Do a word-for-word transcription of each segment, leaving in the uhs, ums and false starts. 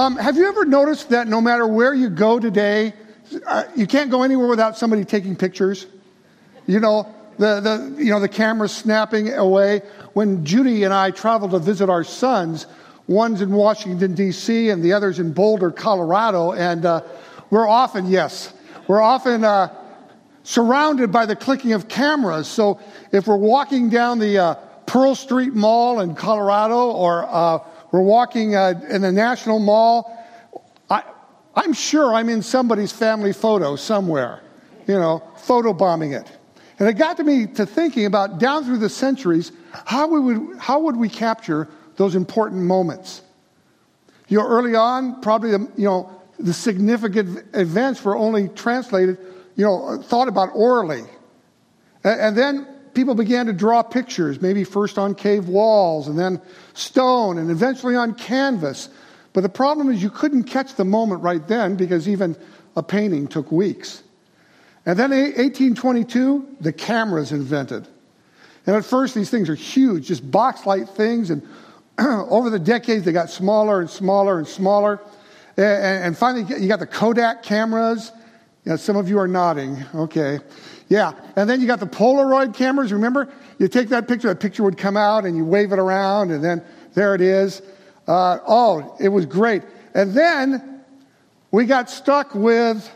Um, have you ever noticed that no matter where you go today, uh, you can't go anywhere without somebody taking pictures? You know, the, the, you know, the camera's snapping away. When Judy and I traveled to visit our sons, one's in Washington, D C, and the other's in Boulder, Colorado, and uh, we're often, yes, we're often uh, surrounded by the clicking of cameras. So if we're walking down the uh, Pearl Street Mall in Colorado, or uh, we're walking uh, in the National Mall, I, I'm sure I'm in somebody's family photo somewhere, you know, photobombing it. And it got to me to thinking about, down through the centuries, how we would how would we capture those important moments? You know, early on, probably the, you know the significant events were only translated, you know, thought about orally, and, and then people began to draw pictures, maybe first on cave walls, and then stone, and eventually on canvas. But the problem is you couldn't catch the moment right then, because even a painting took weeks. And then in eighteen twenty-two, the camera's invented. And at first, these things are huge, just box-like things. And over the decades, they got smaller and smaller and smaller. And, and finally, you got the Kodak cameras. You know, some of you are nodding. Okay. Yeah. And then you got the Polaroid cameras. Remember? You take that picture, that picture would come out, and you wave it around, and then there it is. Uh, oh, it was great. And then we got stuck with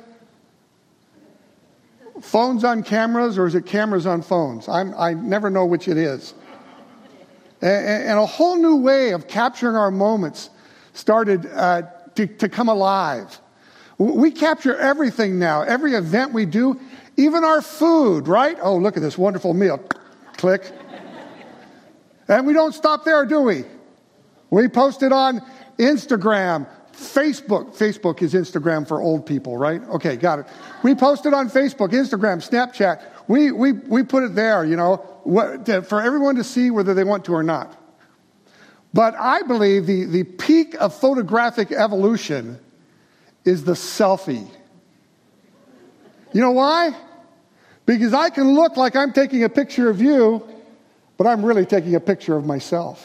phones on cameras, or is it cameras on phones? I'm, I never know which it is. And, and a whole new way of capturing our moments started uh, to, to come alive. We capture everything now, every event we do, even our food, right? Oh, look at this wonderful meal. Click. And we don't stop there, do we? We post it on Instagram, Facebook. Facebook is Instagram for old people, right? Okay, got it. We post it on Facebook, Instagram, Snapchat. We we we put it there, you know, what, to, for everyone to see whether they want to or not. But I believe the, the peak of photographic evolution is the selfie. You know why? Because I can look like I'm taking a picture of you, but I'm really taking a picture of myself.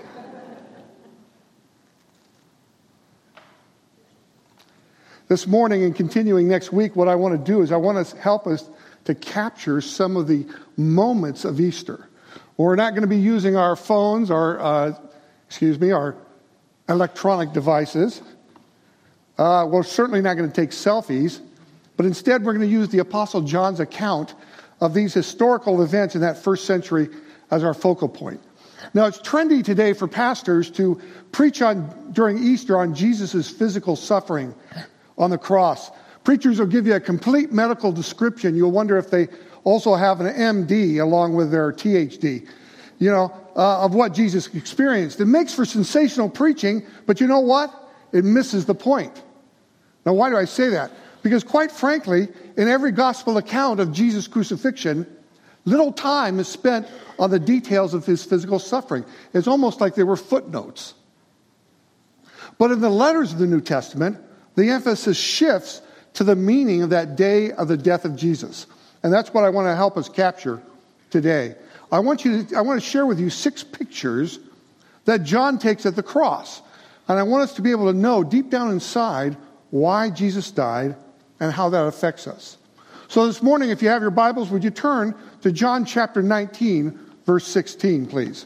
This morning and continuing next week, what I want to do is I want to help us to capture some of the moments of Easter. We're not going to be using our phones, our, uh, excuse me, our electronic devices. Uh, we're certainly not going to take selfies, but instead we're going to use the Apostle John's account of these historical events in that first century as our focal point. Now, it's trendy today for pastors to preach on during Easter on Jesus' physical suffering on the cross. Preachers will give you a complete medical description. You'll wonder if they also have an M D along with their T H D, you know, uh, of what Jesus experienced. It makes for sensational preaching, but you know what? It misses the point. Now, why do I say that? Because quite frankly, in every gospel account of Jesus' crucifixion, little time is spent on the details of his physical suffering. It's almost like they were footnotes. But in the letters of the New Testament, the emphasis shifts to the meaning of that day of the death of Jesus. And that's what I want to help us capture today. I want you to, I want to share with you six pictures that John takes at the cross. And I want us to be able to know deep down inside why Jesus died and how that affects us. So this morning, if you have your Bibles, would you turn to John chapter nineteen, verse sixteen, please.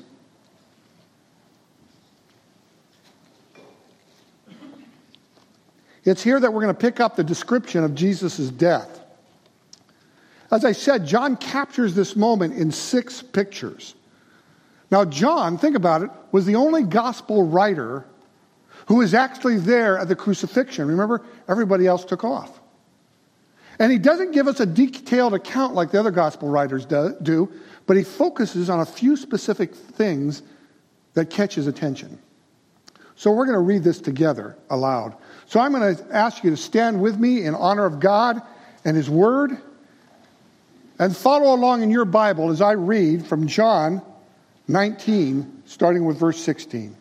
It's here that we're going to pick up the description of Jesus' death. As I said, John captures this moment in six pictures. Now, John, think about it, was the only gospel writer who was actually there at the crucifixion. Remember, everybody else took off. And he doesn't give us a detailed account like the other gospel writers do, but he focuses on a few specific things that catch his attention. So we're going to read this together aloud. So I'm going to ask you to stand with me in honor of God and his word, and follow along in your Bible as I read from John nineteen, starting with verse sixteen.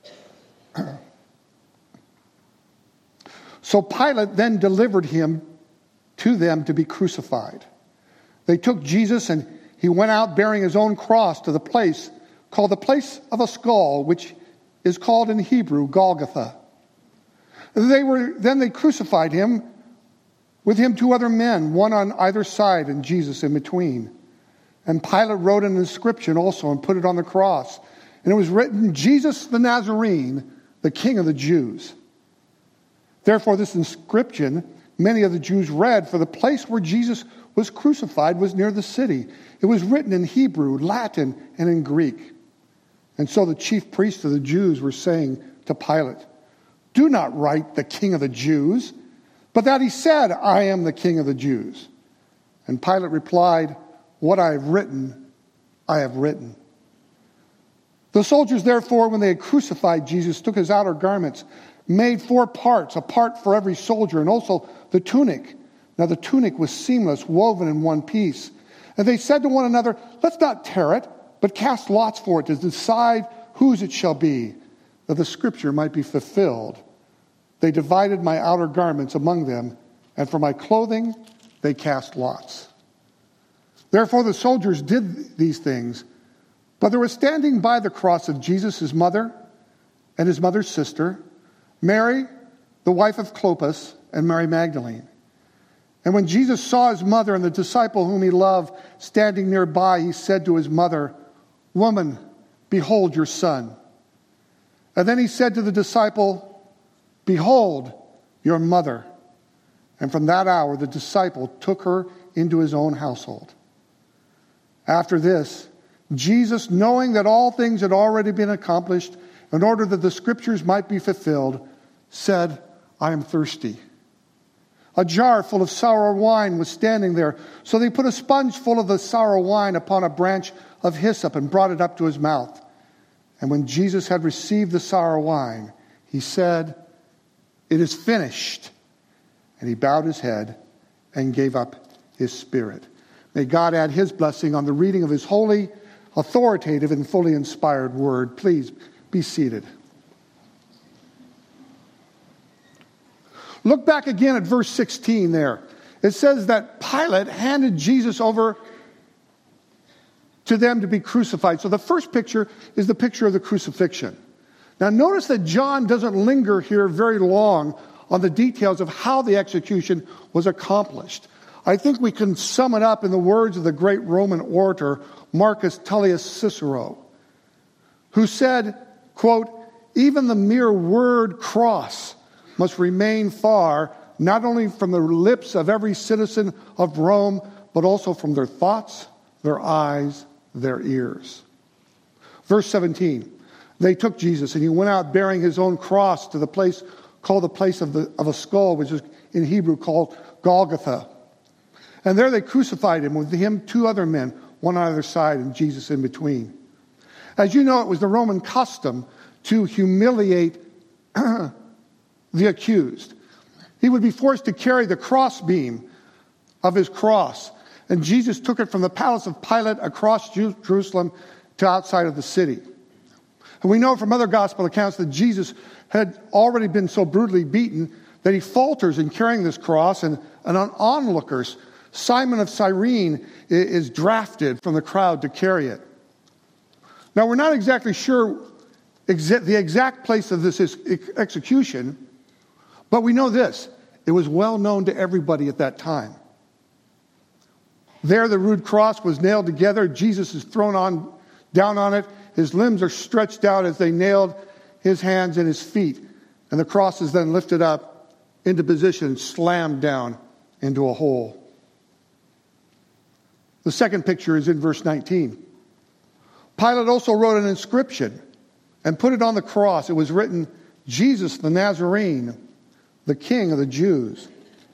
So Pilate then delivered him to them to be crucified. They took Jesus, and he went out bearing his own cross to the place called the place of a skull, which is called in Hebrew Golgotha. They were, then they crucified him, with him two other men, one on either side and Jesus in between. And Pilate wrote an inscription also and put it on the cross. And it was written, Jesus the Nazarene, the King of the Jews. Therefore this inscription many of the Jews read, for the place where Jesus was crucified was near the city. It was written in Hebrew, Latin, and in Greek. And so the chief priests of the Jews were saying to Pilate, do not write the King of the Jews, but that he said, I am the King of the Jews. And Pilate replied, what I have written, I have written. The soldiers, therefore, when they had crucified Jesus, took his outer garments, made four parts, a part for every soldier, and also the tunic. Now the tunic was seamless, woven in one piece. And they said to one another, let's not tear it, but cast lots for it to decide whose it shall be, that the scripture might be fulfilled. They divided my outer garments among them, and for my clothing they cast lots. Therefore the soldiers did these things. But there was standing by the cross of Jesus his mother and his mother's sister, Mary, the wife of Clopas, and Mary Magdalene. And when Jesus saw his mother and the disciple whom he loved standing nearby, he said to his mother, woman, behold your son. And then he said to the disciple, behold your mother. And from that hour the disciple took her into his own household. After this, Jesus, knowing that all things had already been accomplished, in order that the scriptures might be fulfilled, said, I am thirsty. A jar full of sour wine was standing there. So they put a sponge full of the sour wine upon a branch of hyssop and brought it up to his mouth. And when Jesus had received the sour wine, he said, it is finished. And he bowed his head and gave up his spirit. May God add his blessing on the reading of his holy, authoritative, and fully inspired word. Please be seated. Look back again at verse sixteen there. It says that Pilate handed Jesus over to them to be crucified. So the first picture is the picture of the crucifixion. Now notice that John doesn't linger here very long on the details of how the execution was accomplished. I think we can sum it up in the words of the great Roman orator Marcus Tullius Cicero, who said, quote, even the mere word cross must remain far, not only from the lips of every citizen of Rome, but also from their thoughts, their eyes, their ears. Verse seventeen, they took Jesus and he went out bearing his own cross to the place called the place of, the, of a skull, which is in Hebrew called Golgotha. And there they crucified him, with him two other men, one on either side and Jesus in between. As you know, it was the Roman custom to humiliate the accused. He would be forced to carry the crossbeam of his cross. And Jesus took it from the palace of Pilate across Jerusalem to outside of the city. And we know from other gospel accounts that Jesus had already been so brutally beaten that he falters in carrying this cross, and, and on onlookers, Simon of Cyrene is drafted from the crowd to carry it. Now, we're not exactly sure exa- the exact place of this execution, but we know this. It was well known to everybody at that time. There, the rude cross was nailed together. Jesus is thrown on down on it. His limbs are stretched out as they nailed his hands and his feet. And the cross is then lifted up into position and slammed down into a hole. The second picture is in verse nineteen. Pilate also wrote an inscription and put it on the cross. It was written, Jesus the Nazarene, the King of the Jews.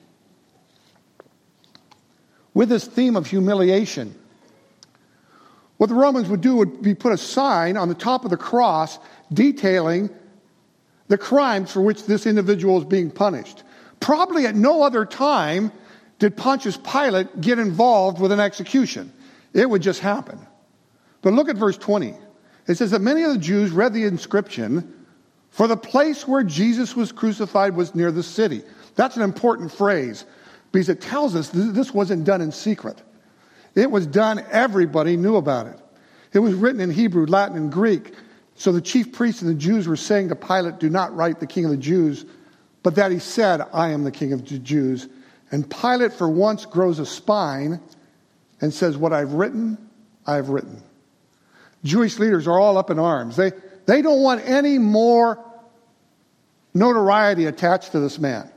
With this theme of humiliation, what the Romans would do would be put a sign on the top of the cross detailing the crimes for which this individual is being punished. Probably at no other time did Pontius Pilate get involved with an execution. It would just happen. But look at verse twenty. It says that many of the Jews read the inscription, for the place where Jesus was crucified was near the city. That's an important phrase because it tells us this wasn't done in secret. It was done, everybody knew about it. It was written in Hebrew, Latin, and Greek. So the chief priests and the Jews were saying to Pilate, do not write the King of the Jews, but that he said, I am the King of the Jews. And Pilate for once grows a spine and says, what I've written, I've written. Jewish leaders are all up in arms. They, they don't want any more notoriety attached to this man.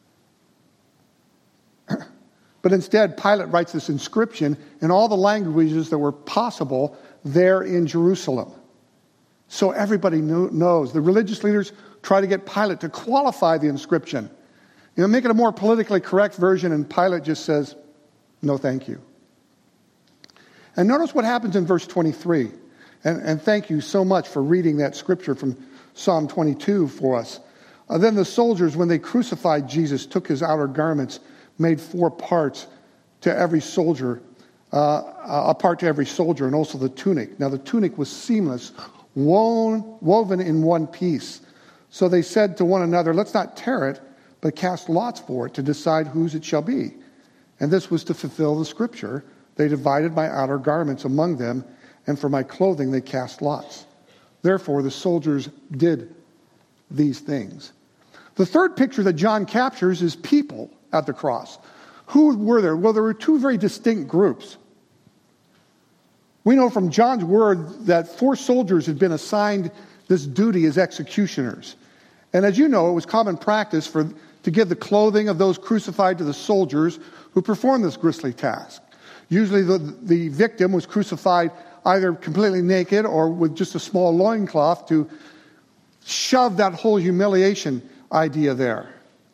But instead, Pilate writes this inscription in all the languages that were possible there in Jerusalem. So everybody knew, knows. The religious leaders try to get Pilate to qualify the inscription. You know, make it a more politically correct version, and Pilate just says, no, thank you. And notice what happens in verse twenty-three. And, and thank you so much for reading that scripture from Psalm twenty-two for us. Uh, then the soldiers, when they crucified Jesus, took his outer garments, made four parts to every soldier, uh, a part to every soldier, and also the tunic. Now the tunic was seamless, woven, woven in one piece. So they said to one another, let's not tear it, but cast lots for it to decide whose it shall be. And this was to fulfill the scripture. They divided my outer garments among them, and for my clothing they cast lots. Therefore the soldiers did these things. The third picture that John captures is people at the cross. Who were there? Well, there were two very distinct groups. We know from John's word that four soldiers had been assigned this duty as executioners. And as you know, it was common practice for to give the clothing of those crucified to the soldiers who performed this grisly task. Usually the, the victim was crucified either completely naked or with just a small loincloth to shove that whole humiliation idea there.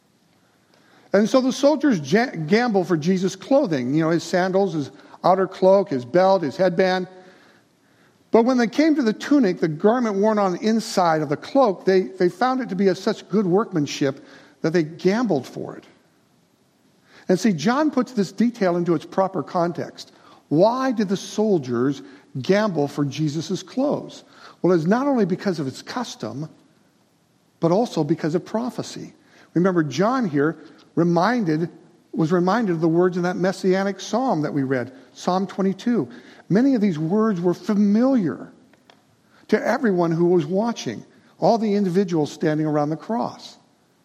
And so the soldiers gamble for Jesus' clothing, you know, his sandals, his outer cloak, his belt, his headband. But when they came to the tunic, the garment worn on the inside of the cloak, they, they found it to be of such good workmanship that they gambled for it. And see, John puts this detail into its proper context. Why did the soldiers gamble for Jesus' clothes? Well, it's not only because of its custom, but also because of prophecy. Remember, John here reminded was reminded of the words in that messianic psalm that we read, Psalm twenty-two. Many of these words were familiar to everyone who was watching, all the individuals standing around the cross.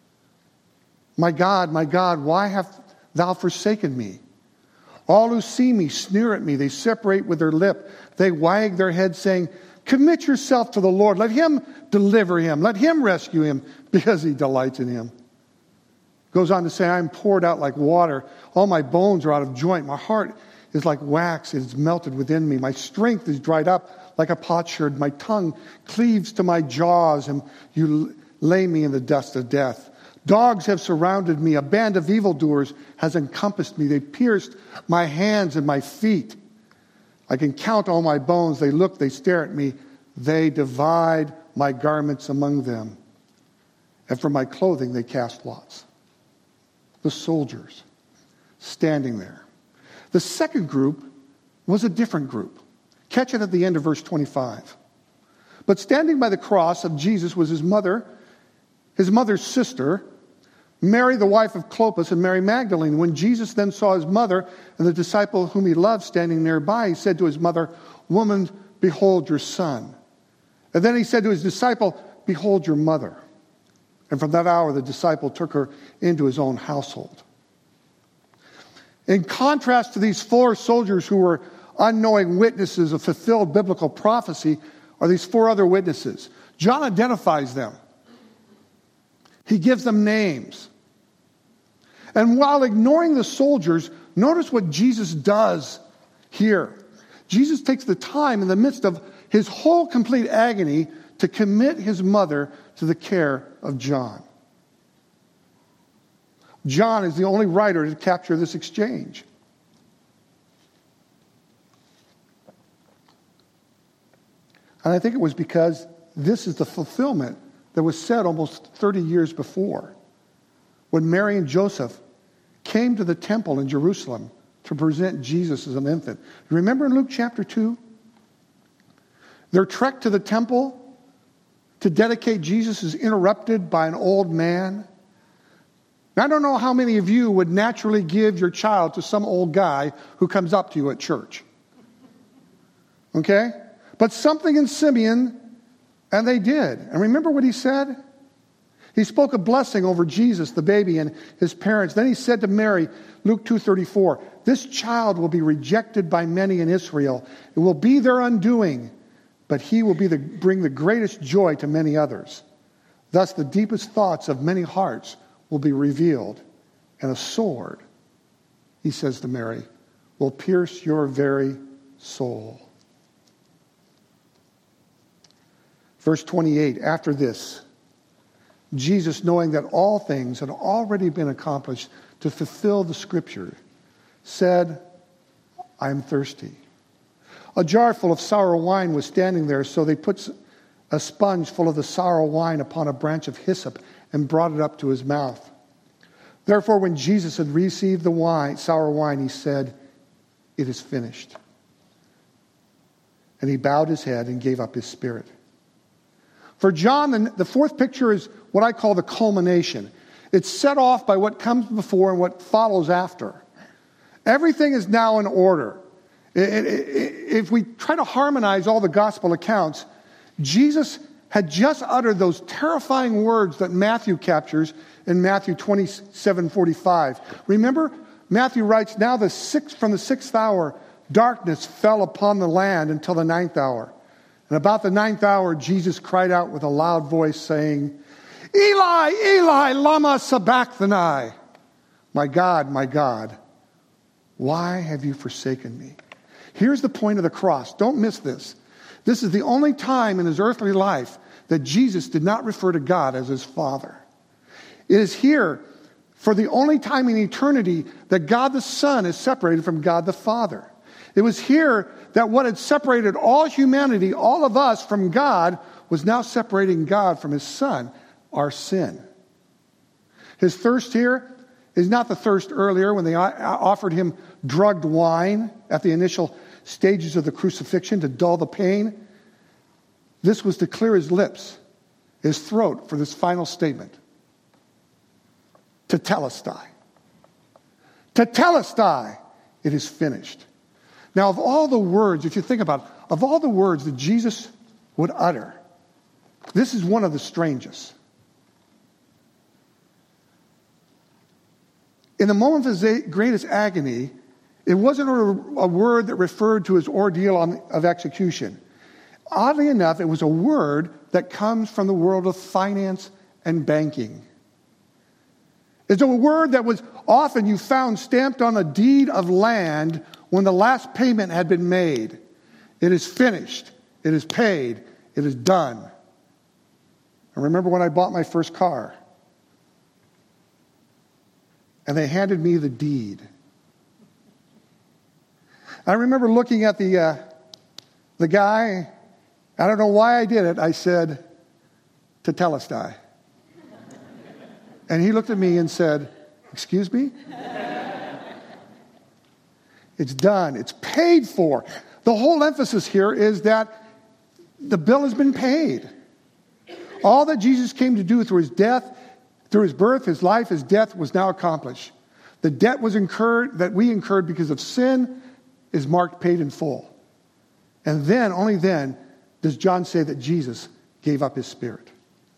My God, my God, why hast thou forsaken me? All who see me sneer at me. They separate with their lip. They wag their head, saying, commit yourself to the Lord. Let him deliver him. Let him rescue him, because he delights in him. Goes on to say, I am poured out like water. All my bones are out of joint. My heart is like wax. It is melted within me. My strength is dried up like a potsherd. My tongue cleaves to my jaws, and you lay me in the dust of death. Dogs have surrounded me. A band of evildoers has encompassed me. They pierced my hands and my feet. I can count all my bones. They look, they stare at me. They divide my garments among them. And for my clothing they cast lots. The soldiers standing there. The second group was a different group. Catch it at the end of verse twenty-five. But standing by the cross of Jesus was his mother, his mother's sister, Mary, the wife of Clopas, and Mary Magdalene. When Jesus then saw his mother and the disciple whom he loved standing nearby, he said to his mother, woman, behold your son. And then he said to his disciple, behold your mother. And from that hour, the disciple took her into his own household. In contrast to these four soldiers who were unknowing witnesses of fulfilled biblical prophecy, are these four other witnesses. John identifies them. He gives them names. And while ignoring the soldiers, notice what Jesus does here. Jesus takes the time in the midst of his whole complete agony to commit his mother to the care of John. John is the only writer to capture this exchange. And I think it was because this is the fulfillment that was said almost thirty years before, when Mary and Joseph came to the temple in Jerusalem to present Jesus as an infant. You remember in Luke chapter two? Their trek to the temple to dedicate Jesus is interrupted by an old man. Now, I don't know how many of you would naturally give your child to some old guy who comes up to you at church. Okay? But something in Simeon, and they did. And remember what he said? He spoke a blessing over Jesus, the baby, and his parents. Then he said to Mary, Luke two thirty-four, this child will be rejected by many in Israel. It will be their undoing, but he will be the, bring the greatest joy to many others. Thus the deepest thoughts of many hearts will be revealed, and a sword, he says to Mary, will pierce your very soul. Verse twenty-eight, after this, Jesus, knowing that all things had already been accomplished to fulfill the scripture, said, I am thirsty. A jar full of sour wine was standing there, so they put a sponge full of the sour wine upon a branch of hyssop and brought it up to his mouth. Therefore, when Jesus had received the wine, sour wine, he said, it is finished. And he bowed his head and gave up his spirit. For John, the, the fourth picture is what I call the culmination. It's set off by what comes before and what follows after. Everything is now in order. It, it, it, if we try to harmonize all the gospel accounts, Jesus had just uttered those terrifying words that Matthew captures in Matthew twenty-seven forty-five. Remember, Matthew writes, now the sixth, from the sixth hour, darkness fell upon the land until the ninth hour. And about the ninth hour, Jesus cried out with a loud voice, saying, Eli, Eli, lama sabachthani. My God, my God, why have you forsaken me? Here's the point of the cross. Don't miss this. This is the only time in his earthly life that Jesus did not refer to God as his Father. It is here, for the only time in eternity, that God the Son is separated from God the Father. It was here that what had separated all humanity, all of us, from God, was now separating God from his Son, our sin. His thirst here is not the thirst earlier when they offered him drugged wine at the initial stages of the crucifixion to dull the pain. This was to clear his lips, his throat, for this final statement. Tetelestai. Tetelestai. It is finished. Now, of all the words, if you think about it, of all the words that Jesus would utter, this is one of the strangest. In the moment of his greatest agony, it wasn't a, a word that referred to his ordeal on, of execution. Oddly enough, it was a word that comes from the world of finance and banking. It's a word that was often you found stamped on a deed of land when the last payment had been made. It is finished. It is paid. It is done. I remember when I bought my first car, and they handed me the deed. I remember looking at the uh, the guy. I don't know why I did it. I said, Tetelestai. And he looked at me and said, excuse me? It's done. It's paid for. The whole emphasis here is that the bill has been paid. All that Jesus came to do through his death, through his birth, his life, his death was now accomplished. The debt was incurred, that we incurred because of sin, is marked paid in full. And then, only then, does John say that Jesus gave up his spirit.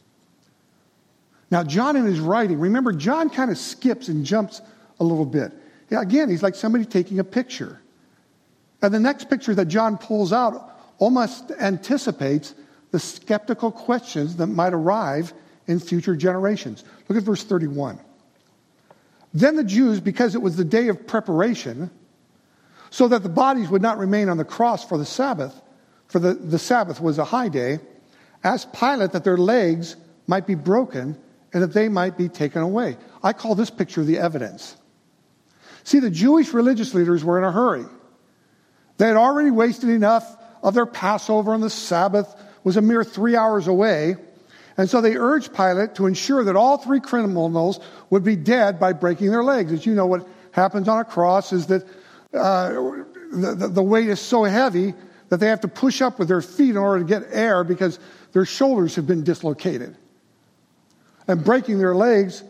Now, John in his writing, remember, John kind of skips and jumps a little bit. Yeah, again, he's like somebody taking a picture. And the next picture that John pulls out almost anticipates the skeptical questions that might arrive in future generations. Look at verse thirty-one. Then the Jews, because it was the day of preparation, so that the bodies would not remain on the cross for the Sabbath, for the, the Sabbath was a high day, asked Pilate that their legs might be broken and that they might be taken away. I call this picture the evidence. See, the Jewish religious leaders were in a hurry. They had already wasted enough of their Passover, and the Sabbath was a mere three hours away. And so they urged Pilate to ensure that all three criminals would be dead by breaking their legs. As you know, what happens on a cross is that uh, the, the weight is so heavy that they have to push up with their feet in order to get air because their shoulders have been dislocated. And breaking their legs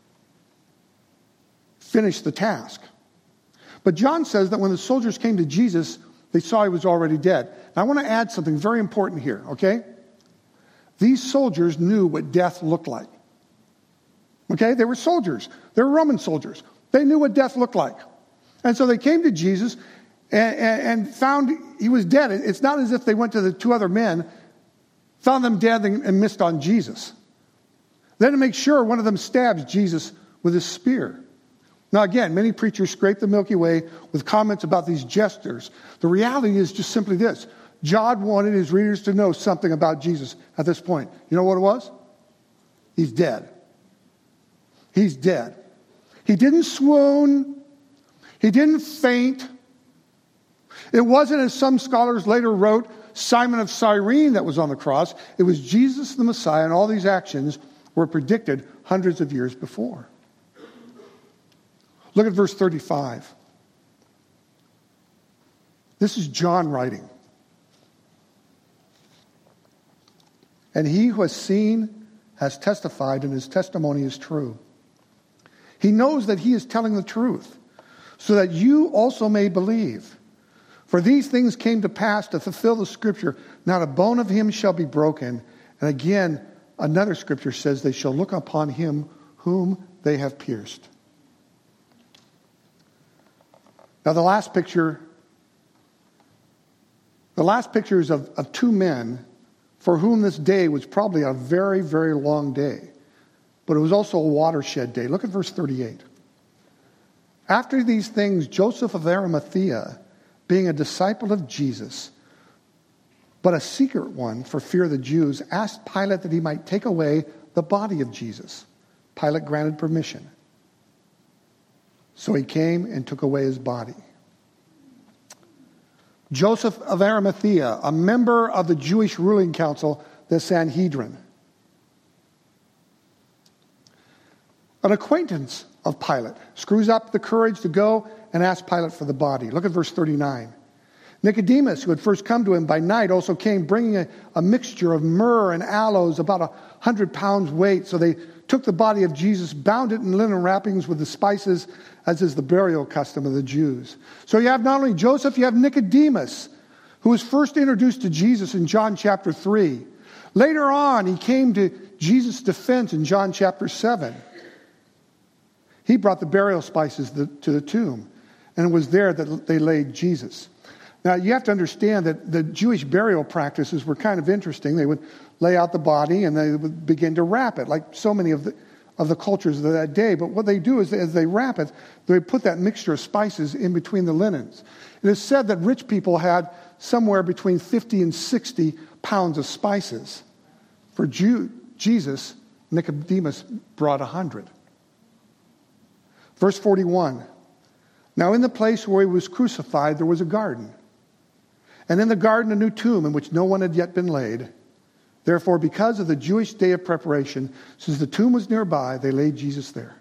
finished the task. But John says that when the soldiers came to Jesus, they saw he was already dead. Now, I want to add something very important here, okay? These soldiers knew what death looked like. Okay, they were soldiers. They were Roman soldiers. They knew what death looked like. And so they came to Jesus and, and, and found he was dead. It's not as if they went to the two other men, found them dead and missed on Jesus. Then to make sure, one of them stabs Jesus with his spear. Now again, many preachers scrape the Milky Way with comments about these jesters. The reality is just simply this. John wanted his readers to know something about Jesus at this point. You know what it was? He's dead. He's dead. He didn't swoon. He didn't faint. It wasn't, as some scholars later wrote, Simon of Cyrene that was on the cross. It was Jesus the Messiah, and all these actions were predicted hundreds of years before. Look at verse thirty-five. This is John writing. And he who has seen has testified, and his testimony is true. He knows that he is telling the truth, so that you also may believe. For these things came to pass to fulfill the scripture. Not a bone of him shall be broken. And again, another scripture says they shall look upon him whom they have pierced. Now the last picture, the last picture is of, of two men for whom this day was probably a very, very long day. But it was also a watershed day. Look at verse thirty-eight. After these things, Joseph of Arimathea, being a disciple of Jesus, but a secret one for fear of the Jews, asked Pilate that he might take away the body of Jesus. Pilate granted permission. So he came and took away his body. Joseph of Arimathea, a member of the Jewish ruling council, the Sanhedrin. An acquaintance of Pilate screws up the courage to go and ask Pilate for the body. Look at verse thirty-nine. Nicodemus, who had first come to him by night, also came bringing a, a mixture of myrrh and aloes, about a hundred pounds weight. So they took the body of Jesus, bound it in linen wrappings with the spices, as is the burial custom of the Jews. So you have not only Joseph, you have Nicodemus, who was first introduced to Jesus in John chapter three. Later on, he came to Jesus' defense in John chapter seven. He brought the burial spices to the tomb, and it was there that they laid Jesus. Now, you have to understand that the Jewish burial practices were kind of interesting. They would lay out the body, and they would begin to wrap it, like so many of the of the cultures of that day. But what they do is, as they wrap it, they put that mixture of spices in between the linens. It is said that rich people had somewhere between fifty and sixty pounds of spices. For Jew, Jesus, Nicodemus brought one hundred. Verse forty-one. Now in the place where he was crucified, there was a garden. And in the garden, a new tomb in which no one had yet been laid. Therefore, because of the Jewish day of preparation, since the tomb was nearby, they laid Jesus there.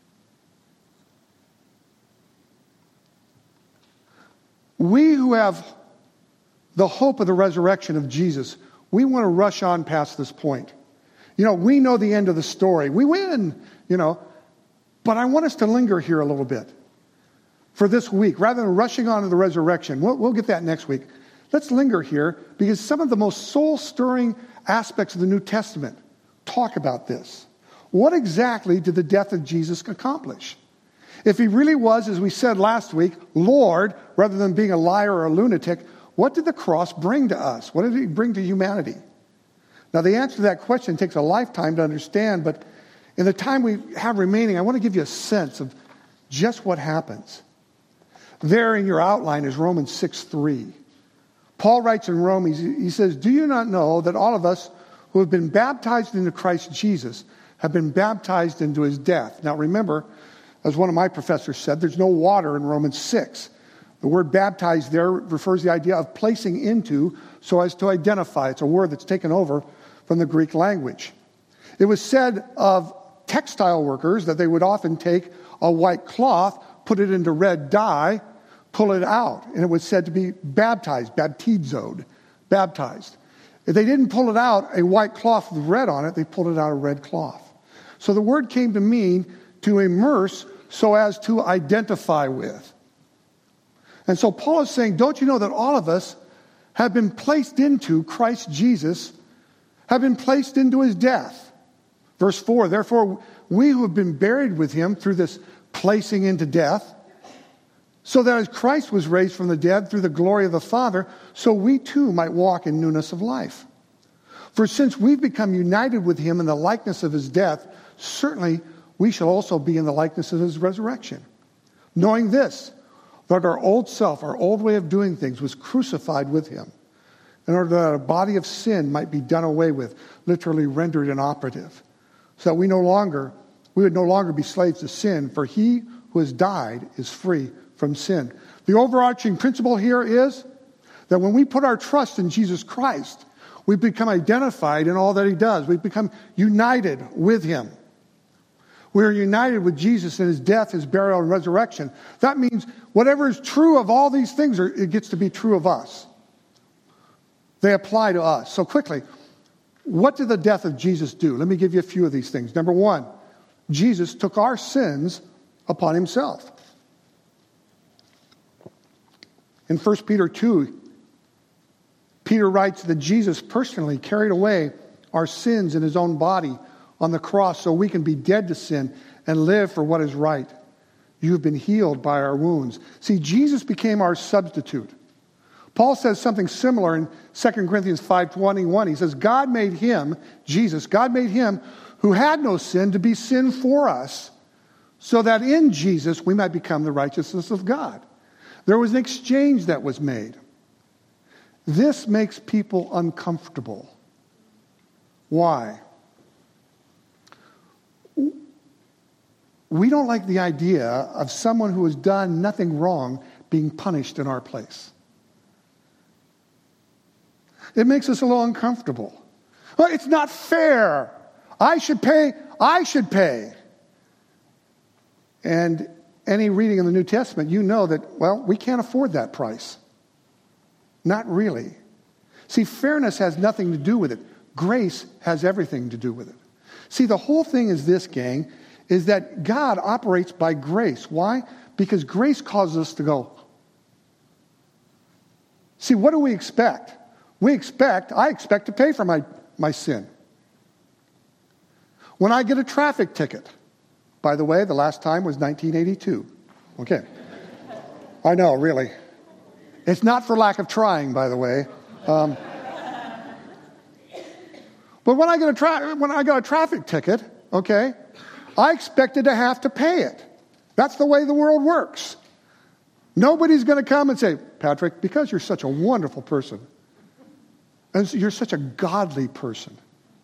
We who have the hope of the resurrection of Jesus, we want to rush on past this point. You know, we know the end of the story. We win, you know. But I want us to linger here a little bit for this week. Rather than rushing on to the resurrection, we'll, we'll get that next week. Let's linger here because some of the most soul-stirring aspects of the New Testament talk about this. What exactly did the death of Jesus accomplish? If he really was, as we said last week, Lord, rather than being a liar or a lunatic, what did the cross bring to us? What did it bring to humanity? Now, the answer to that question takes a lifetime to understand, but in the time we have remaining, I want to give you a sense of just what happens. There in your outline is Romans six three. Paul writes in Romans, he says, do you not know that all of us who have been baptized into Christ Jesus have been baptized into his death? Now remember, as one of my professors said, there's no water in Romans six. The word baptized there refers to the idea of placing into so as to identify. It's a word that's taken over from the Greek language. It was said of textile workers that they would often take a white cloth, put it into red dye, pull it out, and it was said to be baptized, baptizoed, baptized. If they didn't pull it out, a white cloth with red on it, they pulled it out a red cloth. So the word came to mean to immerse so as to identify with. And so Paul is saying, don't you know that all of us have been placed into Christ Jesus, have been placed into his death? Verse four, therefore we who have been buried with him through this placing into death, so that as Christ was raised from the dead through the glory of the Father, so we too might walk in newness of life. For since we've become united with him in the likeness of his death, certainly we shall also be in the likeness of his resurrection. Knowing this, that our old self, our old way of doing things, was crucified with him, in order that a body of sin might be done away with, literally rendered inoperative, so that we no longer, we would no longer be slaves to sin, for he who has died is free from sin. The overarching principle here is that when we put our trust in Jesus Christ, we become identified in all that he does. We become united with him. We are united with Jesus in his death, his burial, and resurrection. That means whatever is true of all these things, it gets to be true of us. They apply to us. So quickly, what did the death of Jesus do? Let me give you a few of these things. Number one, Jesus took our sins upon himself. In First Peter two, Peter writes that Jesus personally carried away our sins in his own body on the cross so we can be dead to sin and live for what is right. You have been healed by our wounds. See, Jesus became our substitute. Paul says something similar in Second Corinthians five twenty-one. He says, God made him, Jesus, God made him who had no sin to be sin for us, so that in Jesus we might become the righteousness of God. There was an exchange that was made. This makes people uncomfortable. Why? We don't like the idea of someone who has done nothing wrong being punished in our place. It makes us a little uncomfortable. Well, it's not fair. I should pay. I should pay. And any reading in the New Testament, you know that, well, we can't afford that price. Not really. See, fairness has nothing to do with it. Grace has everything to do with it. See, the whole thing is this, gang, is that God operates by grace. Why? Because grace causes us to go. See, what do we expect? We expect, I expect to pay for my, my sin. When I get a traffic ticket, by the way, the last time was nineteen eighty-two. Okay. I know, really. It's not for lack of trying, by the way. Um, but when I get a tra- when I got a traffic ticket, okay, I expected to have to pay it. That's the way the world works. Nobody's going to come and say, Patrick, because you're such a wonderful person, and you're such a godly person.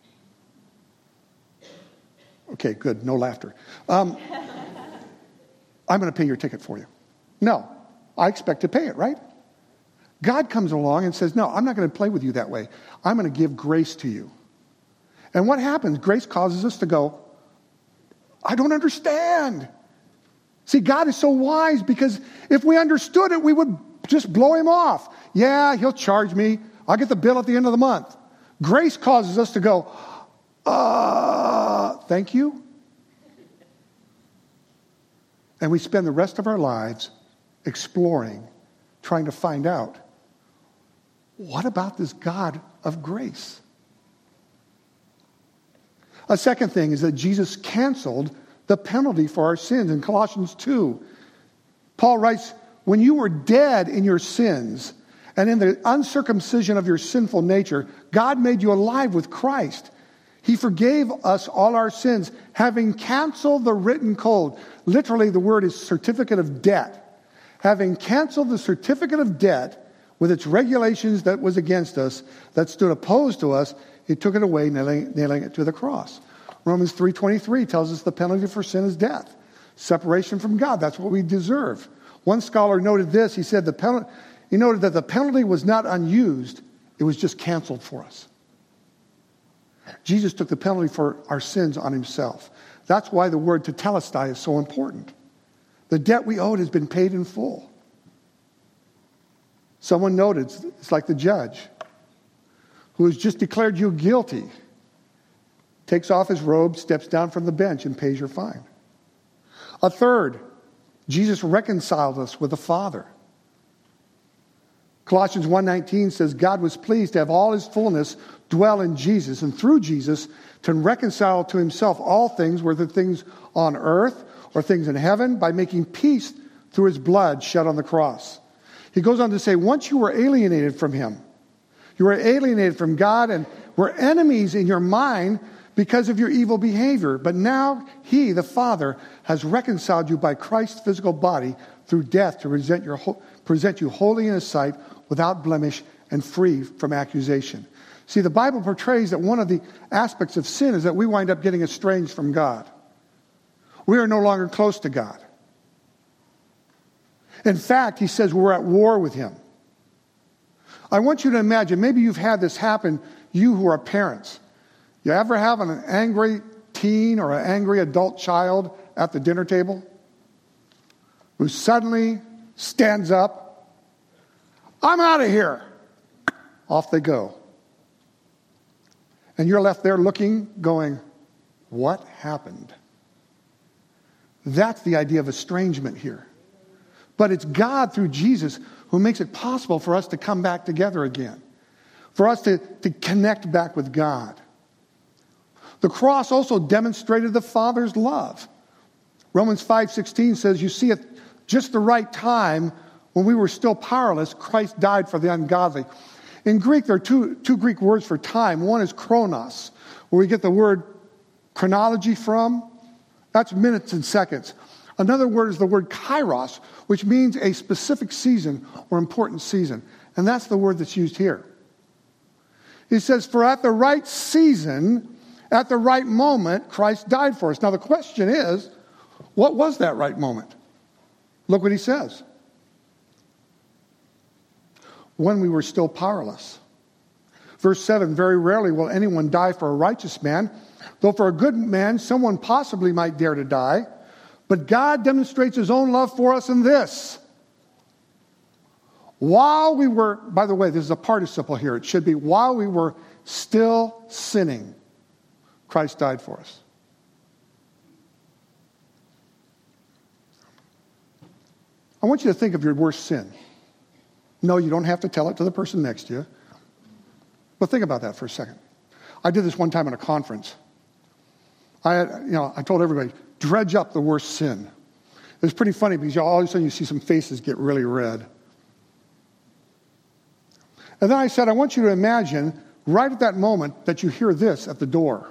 Okay, good. No laughter. Um, I'm going to pay your ticket for you. No, I expect to pay it, right? God comes along and says, no, I'm not going to play with you that way. I'm going to give grace to you. And what happens? Grace causes us to go, I don't understand. See, God is so wise because if we understood it, we would just blow him off. Yeah, he'll charge me. I'll get the bill at the end of the month. Grace causes us to go, uh, thank you. And we spend the rest of our lives exploring, trying to find out, what about this God of grace? A second thing is that Jesus canceled the penalty for our sins. In Colossians two, Paul writes, when you were dead in your sins and in the uncircumcision of your sinful nature, God made you alive with Christ. He forgave us all our sins, having canceled the written code. Literally, the word is certificate of debt. Having canceled the certificate of debt with its regulations that was against us, that stood opposed to us, he took it away, nailing, nailing it to the cross. Romans three twenty-three tells us the penalty for sin is death. Separation from God, that's what we deserve. One scholar noted this, he said the penalty, he noted that the penalty was not unused, it was just canceled for us. Jesus took the penalty for our sins on himself. That's why the word tetelestai is so important. The debt we owed has been paid in full. Someone noted, it's like the judge who has just declared you guilty, takes off his robe, steps down from the bench, and pays your fine. A third, Jesus reconciled us with the Father. Colossians one nineteen says, God was pleased to have all his fullness dwell in Jesus, and through Jesus to reconcile to himself all things, whether things on earth or things in heaven, by making peace through his blood shed on the cross. He goes on to say, once you were alienated from him, you were alienated from God and were enemies in your mind because of your evil behavior. But now he, the Father, has reconciled you by Christ's physical body through death to present, your, present you holy in his sight, without blemish and free from accusation. See, the Bible portrays that one of the aspects of sin is that we wind up getting estranged from God. We are no longer close to God. In fact, he says we're at war with him. I want you to imagine, maybe you've had this happen, you who are parents. You ever have an angry teen or an angry adult child at the dinner table who suddenly stands up, I'm out of here. Off they go. And you're left there looking, going, what happened? That's the idea of estrangement here. But it's God through Jesus who makes it possible for us to come back together again, for us to, to connect back with God. The cross also demonstrated the Father's love. Romans five sixteen says, you see, at just the right time, when we were still powerless, Christ died for the ungodly. In Greek, there are two, two Greek words for time. One is chronos, where we get the word chronology from. That's minutes and seconds. Another word is the word kairos, which means a specific season or important season. And that's the word that's used here. He says, for at the right season, at the right moment, Christ died for us. Now the question is, what was that right moment? Look what he says. When we were still powerless. Verse seven, very rarely will anyone die for a righteous man, though for a good man someone possibly might dare to die. But God demonstrates his own love for us in this. While we were, by the way, this is a participle here. It should be, while we were still sinning, Christ died for us. I want you to think of your worst sin. No, you don't have to tell it to the person next to you. But think about that for a second. I did this one time at a conference. I had, you know, I told everybody, dredge up the worst sin. It was pretty funny because all of a sudden you see some faces get really red. And then I said, I want you to imagine right at that moment that you hear this at the door.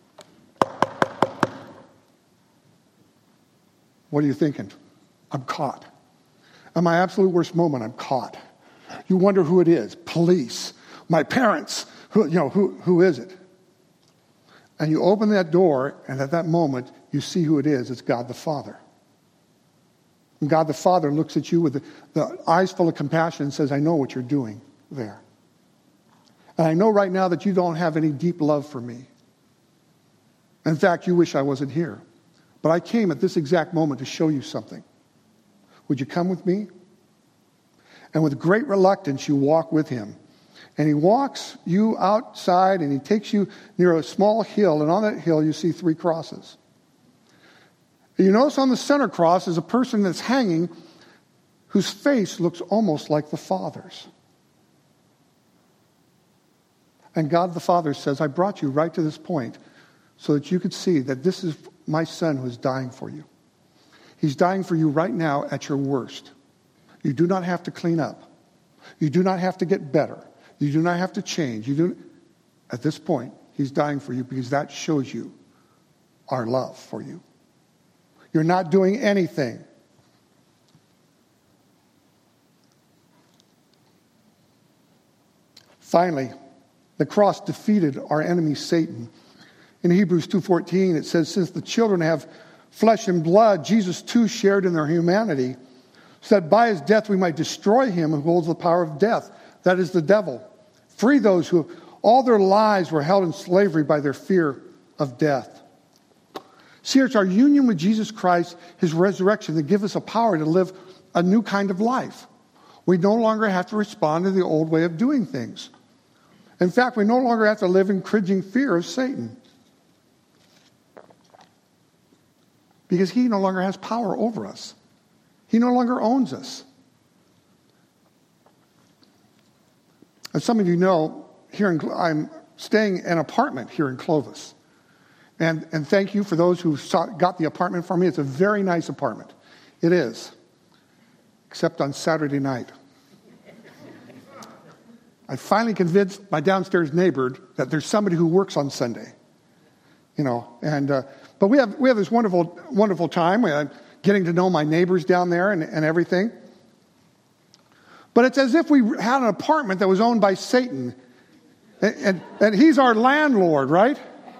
What are you thinking? I'm caught. At my absolute worst moment, I'm caught. You wonder who it is. Police. My parents. Who, you know, who, who is it? And you open that door, and at that moment, you see who it is. It's God the Father. And God the Father looks at you with the, the eyes full of compassion and says, I know what you're doing there. And I know right now that you don't have any deep love for me. In fact, you wish I wasn't here. But I came at this exact moment to show you something. Would you come with me? And with great reluctance, you walk with him. And he walks you outside, and he takes you near a small hill, and on that hill you see three crosses. You notice on the center cross is a person that's hanging whose face looks almost like the Father's. And God the Father says, I brought you right to this point so that you could see that this is my son who is dying for you. He's dying for you right now at your worst. You do not have to clean up. You do not have to get better. You do not have to change. You do. At this point, he's dying for you because that shows you our love for you. You're not doing anything. Finally, the cross defeated our enemy Satan. In Hebrews two fourteen, it says, since the children have flesh and blood, Jesus too shared in their humanity, so that by his death we might destroy him who holds the power of death, that is the devil. Free those who all their lives were held in slavery by their fear of death. See, it's our union with Jesus Christ, his resurrection, that gives us a power to live a new kind of life. We no longer have to respond to the old way of doing things. In fact, we no longer have to live in cringing fear of Satan. Because he no longer has power over us. He no longer owns us. And some of you know, here in, I'm staying in an apartment here in Clovis. And, and thank you for those who saw, got the apartment for me. It's a very nice apartment. It is. Except on Saturday night. I finally convinced my downstairs neighbor that there's somebody who works on Sunday. You know, and uh, but we have we have this wonderful wonderful time. I'm getting to know my neighbors down there and, and everything. But it's as if we had an apartment that was owned by Satan, and and, and he's our landlord, right?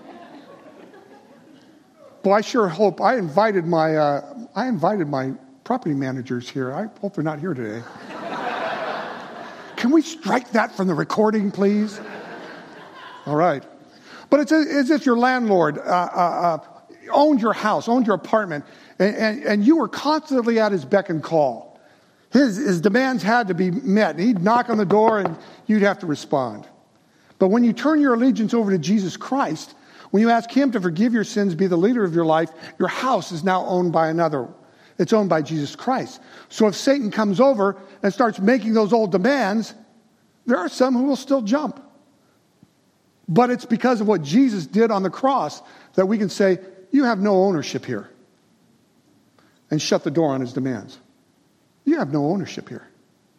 Well, I sure hope I invited my uh, I invited my property managers here. I hope they're not here today. Can we strike that from the recording, please? All right. But it's as if your landlord uh, uh, uh, owned your house, owned your apartment, and, and, and you were constantly at his beck and call. His, his demands had to be met. He'd knock on the door and you'd have to respond. But when you turn your allegiance over to Jesus Christ, when you ask him to forgive your sins, be the leader of your life, your house is now owned by another. It's owned by Jesus Christ. So if Satan comes over and starts making those old demands, there are some who will still jump. But it's because of what Jesus did on the cross that we can say, you have no ownership here. And shut the door on his demands. You have no ownership here.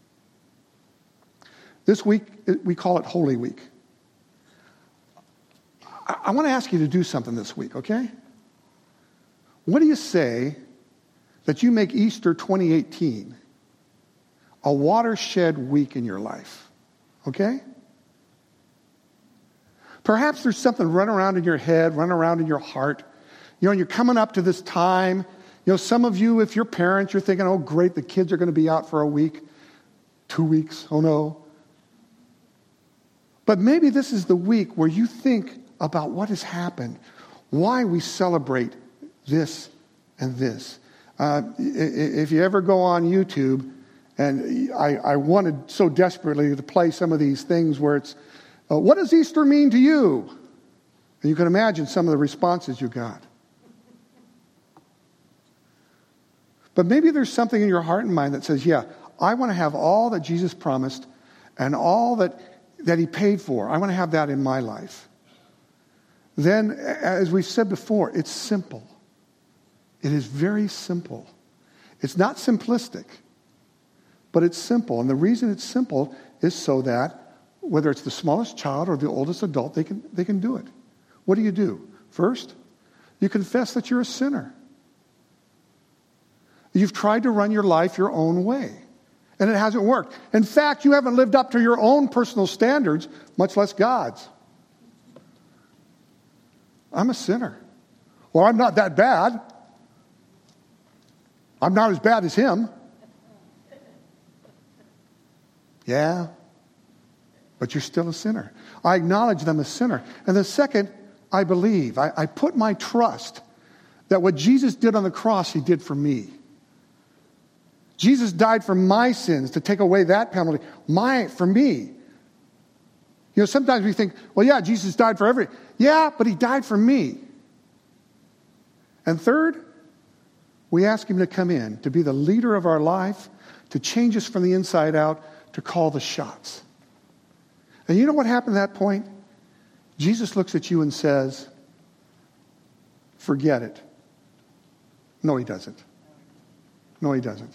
This week, we call it Holy Week. I want to ask you to do something this week, okay? What do you say that you make Easter twenty eighteen a watershed week in your life, okay? Perhaps there's something running around in your head, running around in your heart. You know, you're coming up to this time. You know, some of you, if you're parents, you're thinking, oh, great, the kids are going to be out for a week, two weeks, oh no. But maybe this is the week where you think about what has happened, why we celebrate this and this. Uh, if you ever go on YouTube, and I, I wanted so desperately to play some of these things where it's, uh, what does Easter mean to you? And you can imagine some of the responses you got. But maybe there's something in your heart and mind that says, yeah, I want to have all that Jesus promised and all that, that he paid for. I want to have that in my life. Then, as we've said before, it's simple. It is very simple. It's not simplistic, but it's simple. And the reason it's simple is so that whether it's the smallest child or the oldest adult, they can, they can do it. What do you do? First, you confess that you're a sinner. You've tried to run your life your own way, and it hasn't worked. In fact, you haven't lived up to your own personal standards, much less God's. I'm a sinner. Well, I'm not that bad. I'm not as bad as him. Yeah, but you're still a sinner. I acknowledge them as sinner. And the second, I believe. I, I put my trust that what Jesus did on the cross, he did for me. Jesus died for my sins to take away that penalty. My, for me. You know, sometimes we think, well, yeah, Jesus died for every. Yeah, but he died for me. And third, we ask him to come in, to be the leader of our life, to change us from the inside out, to call the shots. And you know what happened at that point? Jesus looks at you and says, forget it. No, he doesn't. No, he doesn't.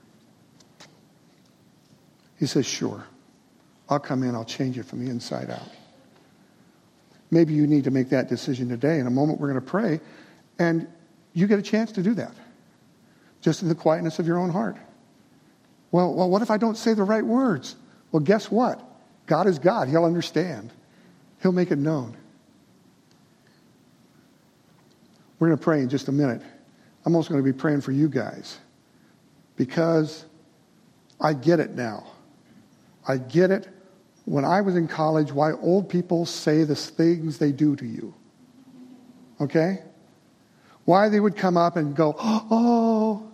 He says, sure, I'll come in, I'll change it from the inside out. Maybe you need to make that decision today. In a moment, we're going to pray, and you get a chance to do that, just in the quietness of your own heart. Well, well, what if I don't say the right words? Well, guess what? God is God. He'll understand. He'll make it known. We're going to pray in just a minute. I'm also going to be praying for you guys, because I get it now. I get it when I was in college why old people say the things they do to you. Okay? Why they would come up and go, oh,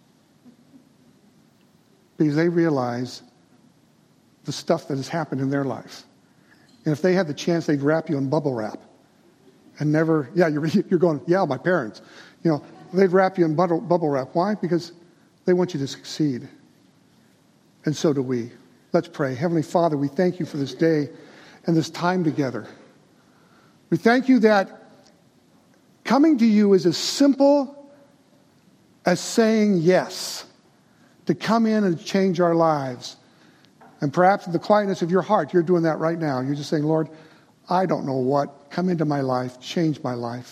because they realize the stuff that has happened in their life. And if they had the chance, they'd wrap you in bubble wrap. And never, yeah, you're, you're going, yeah, my parents. You know, they'd wrap you in bubble, bubble wrap. Why? Because they want you to succeed. And so do we. Let's pray. Heavenly Father, we thank you for this day and this time together. We thank you that coming to you is as simple as saying yes, to come in and change our lives. And perhaps in the quietness of your heart, you're doing that right now. You're just saying, Lord, I don't know what. Come into my life. Change my life.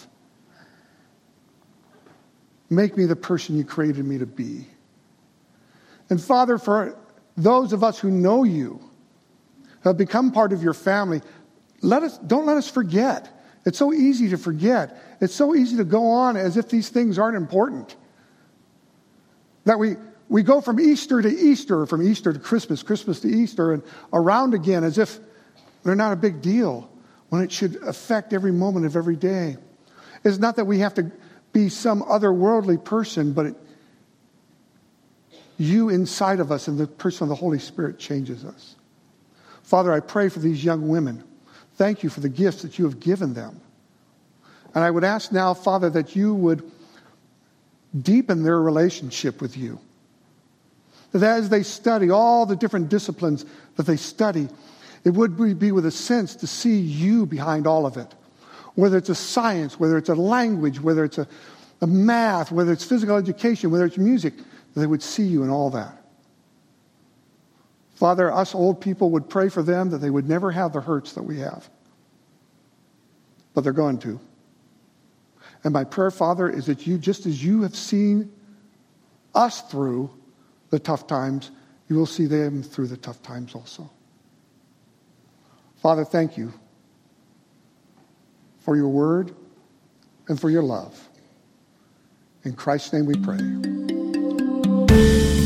Make me the person you created me to be. And Father, for those of us who know you, who have become part of your family, let us, don't let us forget. It's so easy to forget. It's so easy to go on as if these things aren't important. That we, we go from Easter to Easter, from Easter to Christmas, Christmas to Easter, and around again as if they're not a big deal, when it should affect every moment of every day. It's not that we have to be some otherworldly person, but it, you inside of us and the person of the Holy Spirit changes us. Father, I pray for these young women. Thank you for the gifts that you have given them. And I would ask now, Father, that you would deepen their relationship with you. That as they study all the different disciplines that they study, it would be with a sense to see you behind all of it. Whether it's a science, whether it's a language, whether it's a, a math, whether it's physical education, whether it's music, that they would see you in all that. Father, us old people would pray for them that they would never have the hurts that we have. But they're going to. And my prayer, Father, is that you, just as you have seen us through the tough times, you will see them through the tough times also. Father, thank you for your word and for your love. In Christ's name we pray.